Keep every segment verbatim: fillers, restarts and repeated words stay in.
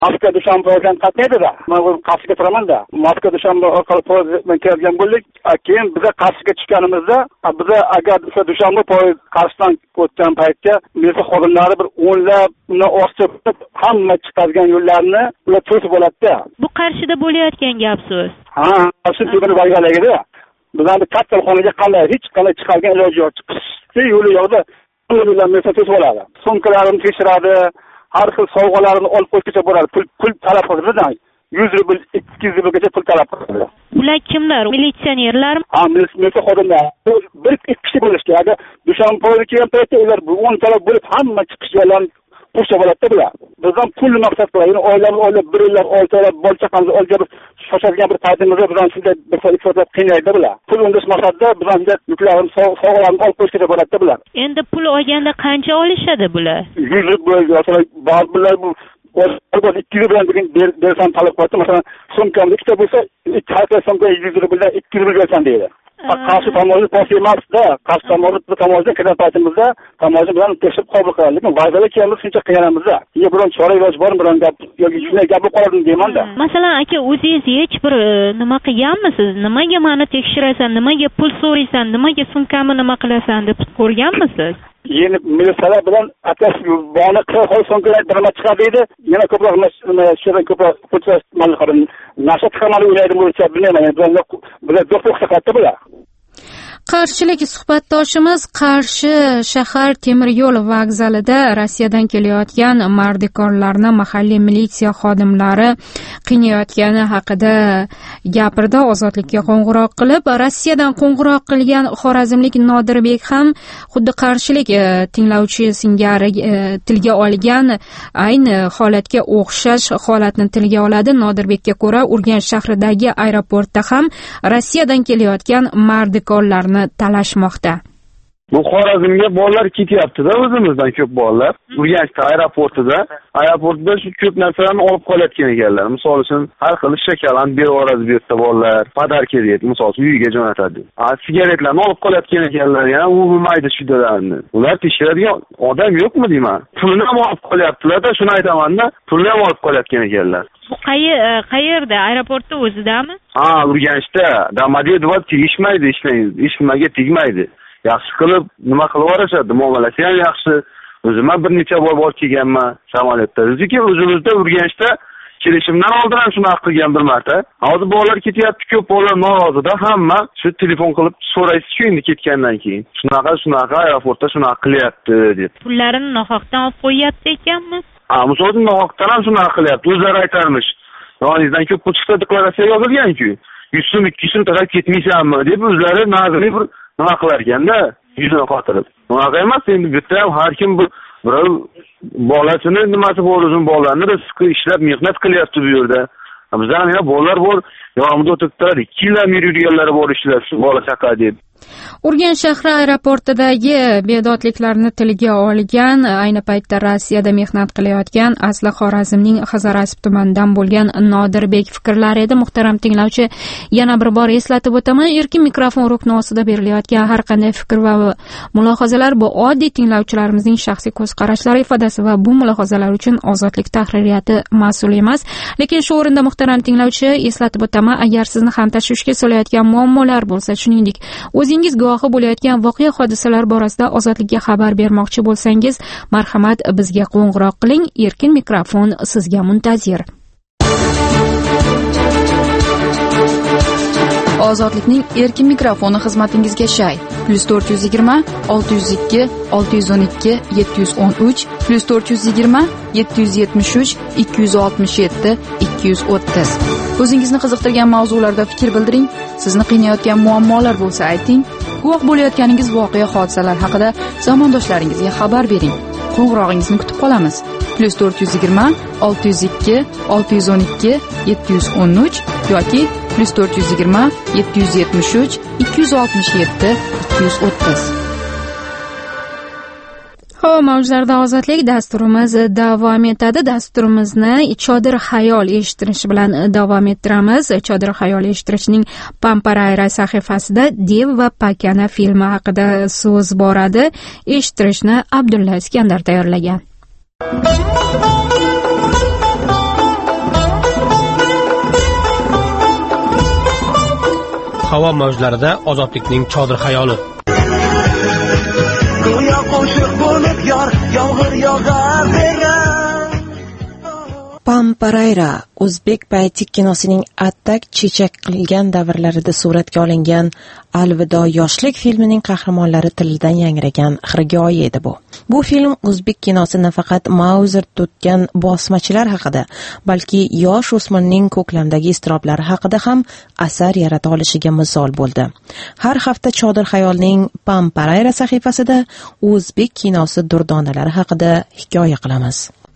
Moskva Dushanbe poyezdidan qatnaydida. Men Qarshiga turamanda. Moskva Dushanbe orqali poyezddan kelgan bo'ldik. Keyin biz Qarshiga tushganimizda, biz agar Dushanbe poyezd Qarshidan o'tgan paytda meva xodimlari bir o'nlab uni o'sib hamma chiqadigan yo'llarni ular to'sib oladi. Bu Qarshida bo'layotgan gap so'z. Ha, Qarshi tug'ilib bo'lganligida bizning kasalxonaga qanday hech qanday chiqargan iloji yo'q. Chiqishni yo'li yo'qda ular meva to'sib oladi. Sumkalarini tekshiradi. Har xil sovg'alarini olib qo'yishga bo'ladi. Pul pul talab qiladi. yuz rubl, ikki yuz rublgacha pul talab qiladi. Ular kimlar? Militsionerlarmi? Ha, milisiya xodimlar. Bir ikki kishi bo'lishdi. Agar Dushanbe poyezdi kelgan paytda ular o'n talab bo'lib hamma chiqish yo'llarini qo'shib oladi bular. Bizdan pulni maqsad qiladi. Oilani oilab, bir yillab, olti yillab bolchaqamizni olib shoshadigan bir paytimizda bizdan shunday bir fotoğraf qiynaydi bular. Pul undish maqsadda bizdan yuklarni sovg'alarni olib qo'yishga bo'ladi bular. Endi pul olganda qancha olishadi bular? yuz rubl yoki ba'zi bular bu Albatta ikki yuz bilan bersan talab qiladi. Masalan, sumkamda ikkita bo'lsa, ikki hafta sumka yuz rubldan ikki yuz rubl bersan deydi. Qarshi tomonda to'siq emasda, qarshi tomonda tomonda kirgan paytimizda tomonda bilan tekshirib qabul qiladi. Lekin va'dalar kelib shuncha qilganimizda, "Ye biron chora iloj bormi, biron gap yoki shunday gap qoldim" deymanda. Masalan, aka, o'zingiz hech bir nima qilganmisiz? Nimaga meni tekshirasan, nimaga pul so'raysan, nimaga sumkamni nima qilasan deb ko'rganmisiz? Yeni militsiyalar bilan atas bog'ni qirq xol so'nglar birma chiqadi deydi. Yana ko'proq shundan ko'proq fursat malqarin nashat qilmani o'ylaydi bo'yicha bilmayman. Bizlar bizlar do'stlik qiladi bular. Qarshilik suhbatdoshimiz Qarshi shahar temir yo'l vokzalida Rossiyadan kelayotgan mardikorlarni mahalliy militsiya xodimlari qiynayotgani haqida gapirdi. Ozodlikka qo'ng'iroq qilib, Rossiyadan qo'ng'iroq qilgan xorazmlik Nodirbek ham xuddi qarshilik tinglovchi singari tilga olgan ayni holatga o'xshash holatni tilga oladi. Nodirbekka ko'ra, Urganch shahridagi aeroportda ham Rossiyadan kelayotgan mardikorlarni talashmoqda. Bu Xorazmga bolalar ketyapti-da, o'zimizdan ko'p bolalar. Urganchda aeroportida, aeroportda shu ko'p narsalarni olib qolayotgan ekanlar. Misol uchun, har xil shokolad berib yuboradi bu yerda bolalar, podarka deydi, misol uchun uyiga jo'natadi. A sigaretlarni olib qolayotgan ekanlar, yana u bilmaydi shudalarni. Ular tekshiradigan odam yo'qmi deyman. Pulni ham olib qolyaptilar-da, shuni aytaman-da, pulni ham olib qolayotgan ekanlar. Bu qayerda? Aeroportda o'zidami? Ha, Urganchda. Domodedovo tegishmaydi, ishlaymiz. Hech nimaga tegmaydi. Yaxshi qilib nima qilib yuborishadi, muomalasi ham yaxshi. O'zim ham bir necha bor bor kelganman samolyotda. Lekin o'zimizda Urganchda kelishimdan oldin ham shuni qilgan bir marta. Hozir bolalar ketyapti, ko'p bolalar norozida, hamma shu telefon qilib so'raysiz-ku endi ketgandan keyin. Shunaqa, shunaqa aeroportda shunaqa qilyapti deb. Pullarini nohaqdan olib qo'yapti ekanmi? Ha, misol nohaqdan ham shunaqa qilyapti. O'zlari aytarmish. Yoningizdan ko'p pul chiqsa deklaratsiya yozilgan-ku. yuz so'm, ikki yuz so'm taraf ketmaysanmi deb o'zlari nazariy bir nima qilar ekanda, yuzini qotirib. Unaqa emas, endi bu yerda ham har kim bir birov bolasini nimasi bor, o'zini bolalarni rizqi ishlab mehnat qilyapti bu yerda. Bizda ham yana bolalar bor, yonimda o'tiribdilar, ikki yillar yurganlari bor ishlab, bola chaqa deb. Urganch shahri aeroportidagi bedodliklarni tilga olgan, ayni paytda Rossiyada mehnat qilayotgan asli Xorazmning Hazarasp tumanidan bo'lgan Nodirbek fikrlari edi. Muhtaram tinglovchi, yana bir bor eslatib o'taman, erkin mikrofon rukni ostida berilayotgan har qanday fikr va mulohazalar bu oddiy tinglovchilarimizning shaxsiy ko'z qarashlari ifodasi va bu mulohazalar uchun Ozodlik tahririyati mas'ul emas. Lekin shu o'rinda muhtaram tinglovchi, eslatib o'taman, agar sizni ham tashvishga solayotgan muammolar bo'lsa, shuningdek o'zingiz guvohi bo'layotgan voqea hodisalar borasida Ozodlikka xabar bermoqchi bo'lsangiz, marhamat bizga qo'ng'iroq qiling. Erkin mikrofon sizga muntazir. Ozodlikning erkin mikrofoni xizmatingizga shay. plus to'rt yuz yigirma, olti yuz ikki, olti yuz o'n ikki, yetti yuz o'n uch, plus to'rt yuz yigirma, yetti yuz yetmish uch, ikki yuz oltmish yetti, ikki yuz o'ttiz. O'zingizni qiziqtirgan mavzularda fikr bildiring. Sizni qiynayotgan muammolar bo'lsa ayting. Guvoh bo'layotganingiz voqea hodisalar haqida zamondoshlaringizga xabar bering. Qo'ng'irog'ingizni kutib qolamiz. plus to'rt yuz yigirma, olti yuz ikki, olti yuz o'n ikki, yetti yuz o'n uch yoki plus to'rt yuz yigirma, yetti yuz yetmish uch, ikki yuz oltmish yetti, ikki yuz o'ttiz. Xo'p, mavzularda ozodlik dasturimiz davom etadi. Dasturimizni Chodir xayol eshittirish bilan davom ettiramiz. Chodir xayol eshittirishning Pamparayra sahifasida Dev va Pakana filmi haqida so'z boradi. Eshittirishni Abdulla Iskandar tayyorlagan. havo mavjlarida ozodlikning chodir xayoli. Go'yo qo'shiq bo'lib yor, yomg'ir yog'ar degan. Pamparayra o'zbek poetik kinosining attak chechak qilgan davrlarida suratga olingan Alvido yoshlik filmining qahramonlari tilidan yangragan xirgoyi edi bu. Bu film o'zbek kinosi nafaqat mavzur tutgan bosmachilar haqida, balki yosh o'smirning ko'klamdagi iztiroblari haqida ham asar yarata olishiga misol bo'ldi. Har hafta Chodir xayolning Pamparayra sahifasida o'zbek kinosi durdonalari haqida hikoya qilamiz.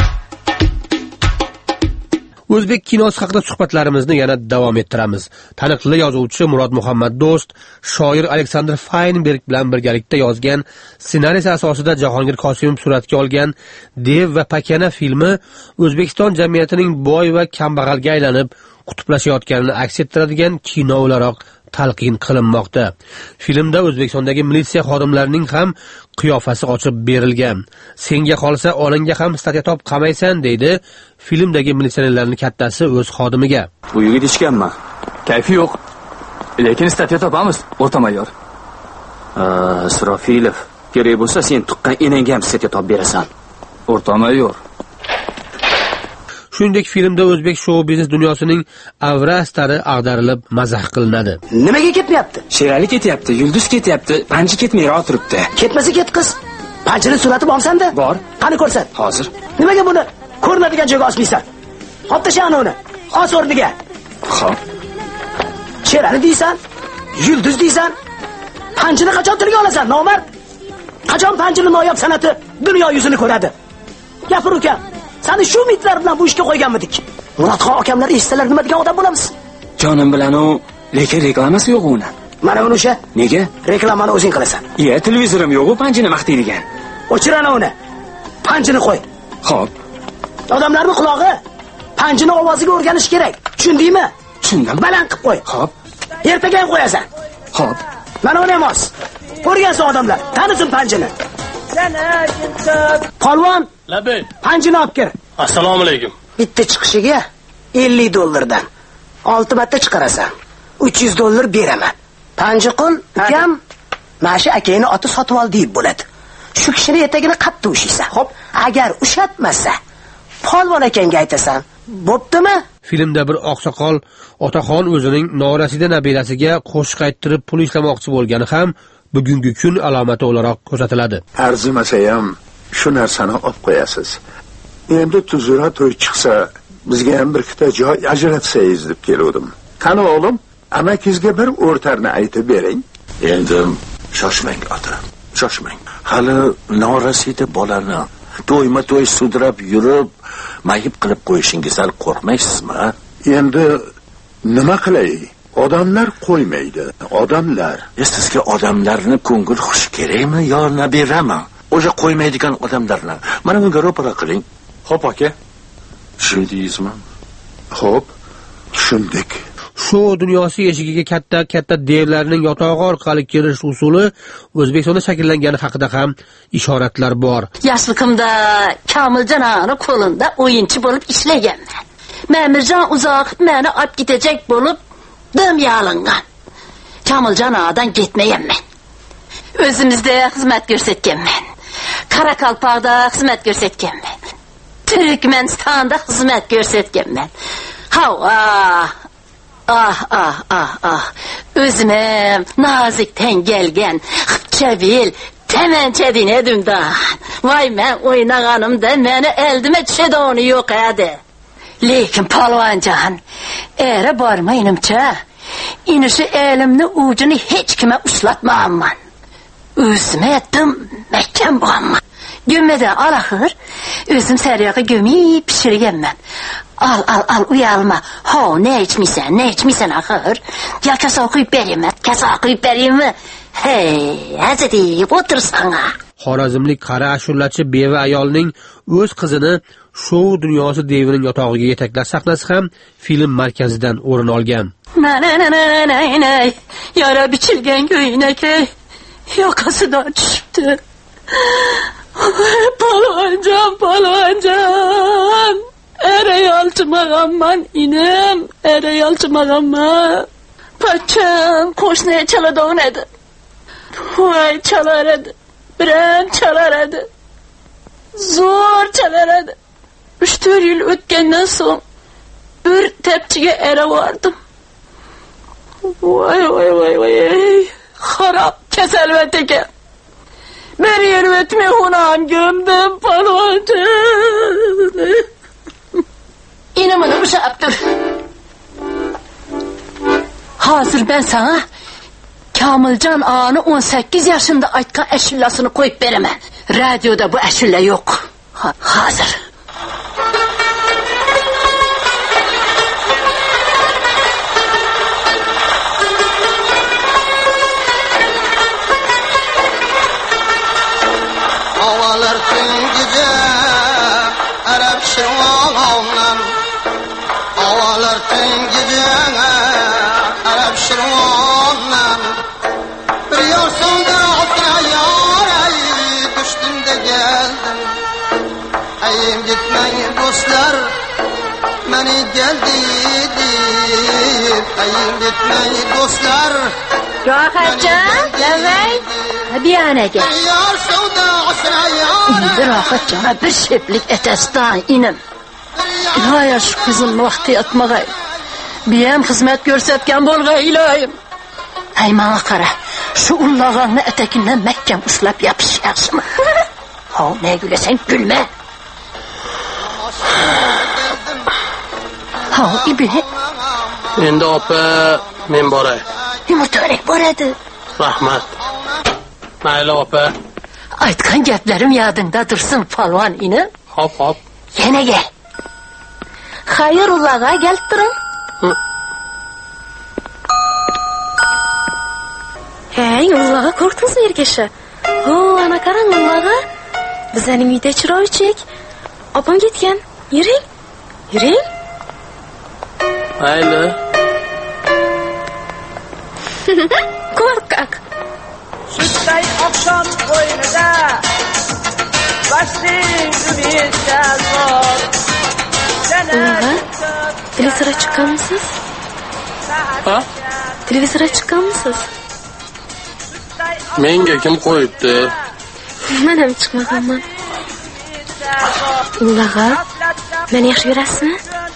O'zbek kinosi haqida suhbatlarimizni yana davom ettiramiz. Taniqli yozuvchi Murod Muhammad Do'st, shoir Aleksandr Faynberg bilan birgalikda yozgan ssenariy asosida Jahongir Qosimov suratga olgan Dev va Pakana filmi O'zbekiston jamiyatining boy va kambag'alga aylanib qutublashayotganini aks ettiradigan kino o'laroq talqin qilinmoqda. Filmda O'zbekistondagi militsiya xodimlarining ham qiyofasi ochib berilgan. Senga qolsa onangga ham statya top qamaysan deydi filmdagi militsionerlarning kattasi o'z xodimiga. Bu yigit ichganman. Kayfi yo'q. Lekin statya topamiz, o'rta mayor. Isrofilov, kerak bo'lsa sen tuqqan enangga ham statya top berasan. O'rta mayor. Shuningdek, filmda o'zbek shou-biznes dunyosining avrastari ag'darilib mazax qilinadi. Nimaga ketmayapti? Sherali ketyapti, Yulduz ketyapti, Panji ketmayroq turibdi. Ketmasa ket qiz. Panjini surati borsan-da? Bor. Qani ko'rsat. Hozir. Nimaga buni ko'rinadigan joyga osmaysan? Olib tashlani uni. Os o'rniga. Xo'p. Sherali deysan? Yulduz deysan? Panjini qachon tilga olasan, nomard? Qachon Panjini noyob san'ati dunyo yuzini ko'radi? Gapir ukam. Sani shu mitlar bilan bu ishga qo'yganmidik? Murodxon akamlar eshitsalar nima degan odam bo'lamiz? Jonim bilan u, lekin reklamasi yo'q uni. Mana uni o'sha. Nega? Reklamani o'zing qilasan. Iya, televizorim yo'q, Panjini maqtaydigan. O'chirana uni. Panjini qo'y. Xo'p. Odamlarning qulog'i Panjini ovoziga o'rganish kerak. Tushundingmi? Tushundim. Baland qilib qo'y. Xo'p. Ertaga ham qo'yasan. Xo'p. Mana uni ham os. O'rgansin odamlar. Tanisin Panjini. Polvon, Labay. Panjini olib kel. Assalomu alaykum. Bitta chiqishiga ellik dollardan olti marta chiqarasan. uch yuz dollar beraman. Panjiqul, ukam, mana shu akangni oti sotib ol deb bo'ladi. Shu kishini etagini qattiq ushiysan. Xo'p, agar ushatmasa, polvon akangga aytasan. Bo'ptimi? Filmda bir oqsoqol otaxon o'zining norasida nabirasiga qo'shiq ayttirib pul ishlamoqchi bo'lgani ham bugungi kun alomati o'laroq ko'rsatiladi. Arzimasa ham shu narsani olib qo'yasiz. Endi tuzura to'y chiqsa, bizga ham bir ikkita joy ajratsangiz deb keldim. Qani o'g'lim, amakizga bir o'rtarni aytib bering. Endi shoshmang ota, shoshmang. Hali norasida bolani to'yma to'y sudrab yurib, mayib qilib qo'yishingizdan qo'rqmaysizmi? Endi nima qilay? Odamlar qo'ymaydi, odamlar. Sizga odamlarni ko'ngil xush kerakmi yo nabirami? O'sha qo'ymaydigan odamlarni mana bunga ro'para qiling. Xo'p aka. Tushundingizmi? Xo'p, tushundik. Shu dunyosi eshigiga katta-katta devlarning yotog'i orqali kirish usuli O'zbekistonda shakllangani haqida ham ishoratlar bor. Yoshligimda Kamiljon a'ni qo'linda o'yinchi bo'lib ishlaganman. Mamirjon uzoq meni olib ketajak bo'lib dim yalingan. Kamiljon a'dan ketmayman. O'zimizda xizmat ko'rsatganman. Qoraqalpoqda xizmat ko'rsatganman. Turkmanistonda xizmat ko'rsatganman. Hava Ah ah ah ah. O'zim nozikdan kelgan xipchabil tamanchadan edimda. Voy, men o'ynaganimda meni eldime tushadoni yo'q edi. Lekin polvonjon, era bormaynimcha, inishi elimni ujini hech kimga ushlatmayman. O'zim etdim, mahkam bo'lman. Gömmede alaxır, özüm səryağı gömüyüb pişirgənmən. Al, al, al, uyalma. Ha, ne içmişsən, ne içmişsən axır? Ya kasa okuyup vereyim mi? Kasa okuyup vereyim mi? Hey, həzə deyib, otur sana. Xorazmlik qara ashurlachi beva ayolning o'z qizini shou dunyosi devining yotog'iga yetaklab sahnasi ham film markazidan o'rin olgan. Mana, mana, mana, yara bichilgan go'ynakay yoqasidan tushibdi. Palonjon, palonjon. Era yolchimag'amman, inim, era yolchimag'amman. Paçam qo'shni chaladigan edi. Voy chalar edi. Biram chalar edi. Zo'r chalar edi. uch to'rt yil o'tgandan so'ng bir tepchiga eravardim. Voy voy voy voy. Xarob kasalvat ekan. Bir yer o'tmay xonam gömdim palonchi. Yine bana bir şey yaptır. Hazır ben sana Kamilcan ağanı on sekiz yaşında aytkan eşillasını koyup veremem. Radyoda bu eşilla yok. Ha, hazır. Havalar tüm gece Arap şırvanağımdan Havalar tüm gece Arap şırvanağımdan Bir yorsunda asra yaray Düştüm de geldim Ayım gitmeyin dostlar Beni geldi deyip Ayım gitmeyin dostlar Rahatcan, evet. Bir ana gel. İndi rahatcana bir şeplik etestan inim. İlahi şu kızın vakti yatmagay. Bir hem hizmet görsetken bolgay ilahim. Ay bana kara. Şu ullağanlı etekinden mekkem uslap yapış yaşımı. Ha ne gülesen gülme. Ha ibini. Endi opa men boray. Yumurta örek boradı. Rahmat. Mayli opa. Aytgan gaplarim yodingda tursin polvon inim. Hop hop. Yana gel. Xayrullaga kelib turing. Hey, ullaga ko'rdingizmi ergashi? Ho, ana qarang ullaga. Bizning uyda chiroychik. Opam ketgan. Yuring. Yuring. Mayli. Korkak. Sutday oqshom qo'ynida Bashning umidda zor. Ullaga, televizorga chiqqanmisiz? Ha? Televizorga chiqqanmisiz? Menga kim qo'yibdi? Men ham chiqmaganman. Ullaga, meni yaxshi ko'rasizmi?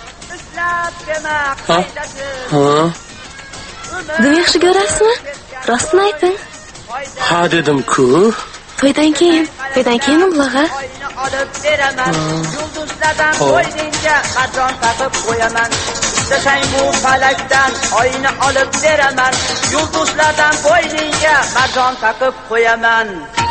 Ha? Ha? Buni yaxshi ko'rasizmi? Rostini ayting. Ha dedim-ku. To'ydan keyin, to'ydan keyin ullaga. Olib beraman. Yulduzlardan bo'yningga qadron taqib qo'yaman. Istasang bu falakdan oyni olib beraman. Yulduzlardan bo'yningga qadron taqib qo'yaman.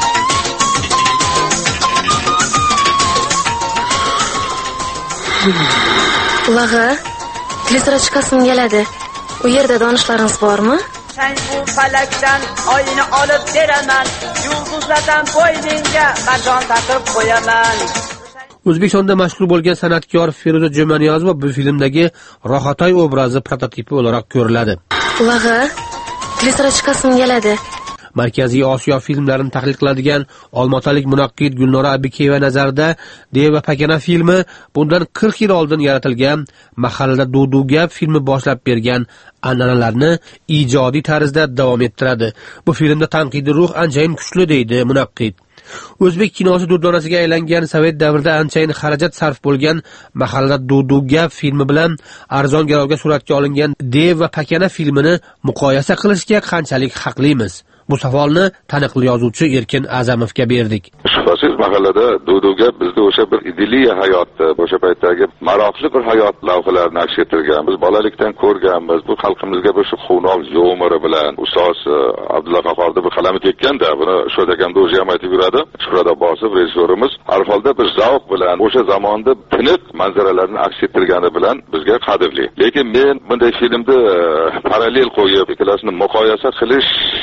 Ullaga, televizorga chiqasim keladi. U yerda donishlaringiz bormi? Sen bu falakdan oyni olib beraman. Yulduzlardan bo'yningga qadron taqib qo'yaman. O'zbekistonda mashhur bo'lgan san'atkor Feruza Jumaniyozova bu filmdagi Rohatay obrazi prototipi o'laroq ko'riladi. Ullaga, televizorga chiqasim keladi. Markaziy Osiyo filmlarini tahlil qiladigan olmaotalik munaqqid Gulnora Abikeyeva nazarida Dev va Pakana filmi bundan qirq yil oldin yaratilgan Mahallada Duduga filmi boshlab bergan an'analarni ijodiy tarzda davom ettiradi. Bu filmda tanqidiy ruh anchayin kuchli deydi munaqqid. O'zbek kinosi durdonasiga aylangan Sovet davrida anchayin xarajat sarf bo'lgan Mahallada Duduga filmi bilan arzon garovga suratga olingan Dev va Pakana filmini muqoyasa qilishga qanchalik haqlimiz? Bu savolni taniqli yozuvchi Erkin Azamovga berdik. Shubhasiz mahallada Duduga bizda o'sha bir idilliya hayotni, o'sha paytdagi maroqli bir hayot lavhalarini aks ettirganmiz. Bolalikdan ko'rganmiz. Bu xalqimizga bir shu xunol yomiri bilan ustoz Abdulla Qahhorda bir qalami tekkanda, buni Sho'dakamda o'zi ham aytib yuradi. Shuhrat Abbosov rejissyorimiz har holda bir zavq bilan o'sha zamonda tiniq manzaralarni aks ettirgani bilan bizga qadrli. Lekin men bunday filmni parallel qo'yib, ikkalasini muqoyasa qilishga men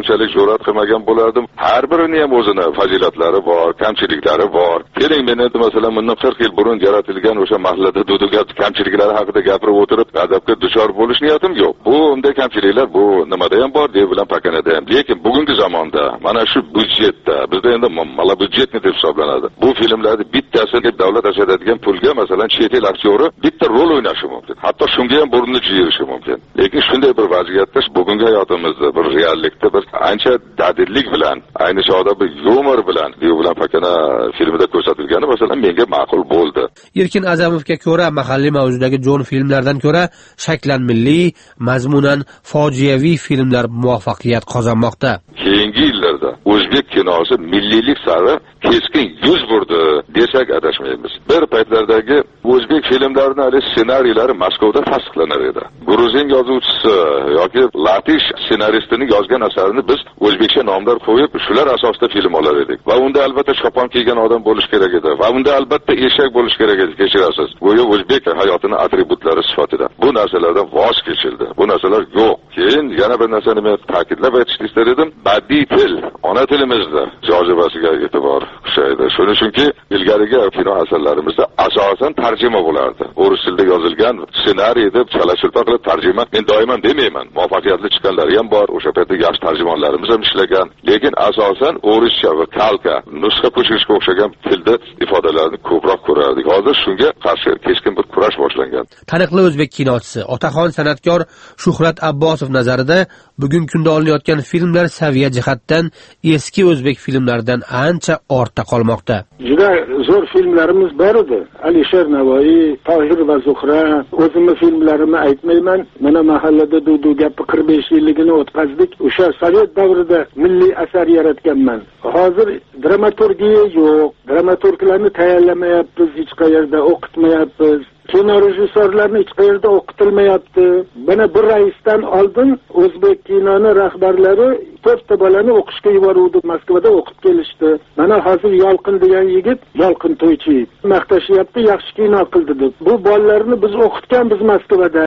unchalik jur'at qilmagan bo'lardim. Har birining ham o'zini fazilatlari bor, kamchiliklari bor. Keling, men endi masalan bundan qirq yil burun yaratilgan o'sha mahallada duduga kamchiliklari haqida gapirib o'tirib, g'azabga duchor bo'lish niyatim yo'q. Bu unday kamchiliklar bu nimada ham bor deb bilan pakanada ham. Lekin bugungi zamonda mana shu byudjetda bizda endi mala byudjetni deb hisoblanadi. Bu filmlarni bittasiga davlat ajratadigan pulga masalan chet el aktyori bitta rol o'ynashi mumkin. Hatto shunga ham burunni jiyirishi mumkin. Lekin shunday bir vaziyatda bugungi hayotimizda bir reallikda bir ancha dadillik bilan, ayni chog'da bir yumor bilan, deyu bilan pakana filmida ko'rsatilgani masalan menga ma'qul bo'ldi. Erkin Azamovga ko'ra, mahalliy mavzudagi jo'n filmlardan ko'ra shaklan milliy, mazmunan fojiaviy filmlar muvaffaqiyat qozonmoqda. Keyingi yillarda o'zbek kinosi milliylik sari keskin yuz burdi desak adashmaymiz. Bir paytlardagi o'zbek filmlarining hali ssenariylari Moskvada tasdiqlanar edi. Gruzin yozuvchisi yoki latish ssenaristining yozgan asarini biz o'zbekcha nomlar qo'yib, shular asosida film olar edik. Va unda albatta chopon kiygan odam bo'lish kerak edi. Va unda albatta eshak bo'lish kerak edi, kechirasiz. Go'yo o'zbek hayotining atributlari sifatida. Bu narsalardan voz kechildi. Bu narsalar yo'q. Keyin yana bir narsani men ta'kidlab aytishni istar edim. Badiiy til, ona tilimizda jozibasiga e'tibor kuchaydi. Shuning uchunki ilgarigi kino asarlarimizda asosan tarjima bo'lardi. O'rus tilida yozilgan ssenariy deb chala-chulpa qilib tarjima men doiman demayman. Muvaffaqiyatli chiqqanlari ham bor. O'sha paytda yaxshi tarjimonlarimiz ham ishlagan. Lekin asosan o'rischa va kalka, nusxa ko'chirishga o'xshagan tilda ifodalarni ko'proq ko'rardik. Hozir shunga qarshi keskin bir kurash boshlangan. Taniqli o'zbek kinochisi, otaxon san'atkor Shuhrat Abbosov nazarida bugungi kunda olinayotgan filmlar saviya jihatdan eski o'zbek filmlaridan ancha ortda qolmoqda. Juda zo'r filmlarimiz bor edi. Alisher Navoiy, Tohir va Zuhra, o'zimni filmlarimni aytmayman. Mana mahallada dudu gapi qirq besh yilligini o'tkazdik. O'sha sovet davrida milliy asar yaratganman. Hozir dramaturgiya yo'q. Dramaturglarni tayyorlamayapmiz, hech qayerda o'qitmayapmiz. Kino rejissyorlarni hech qayerda o'qitilmayapti. Mana bir raisdan oldin o'zbek kinoni rahbarlari to'rtta bolani o'qishga yuboruvdi, Moskvada o'qib kelishdi. Mana hozir Yolqin degan yigit, Yolqin To'ychi maqtashyapti, yaxshi kino qildi deb. Bu bolalarni biz o'qitganmiz Moskvada.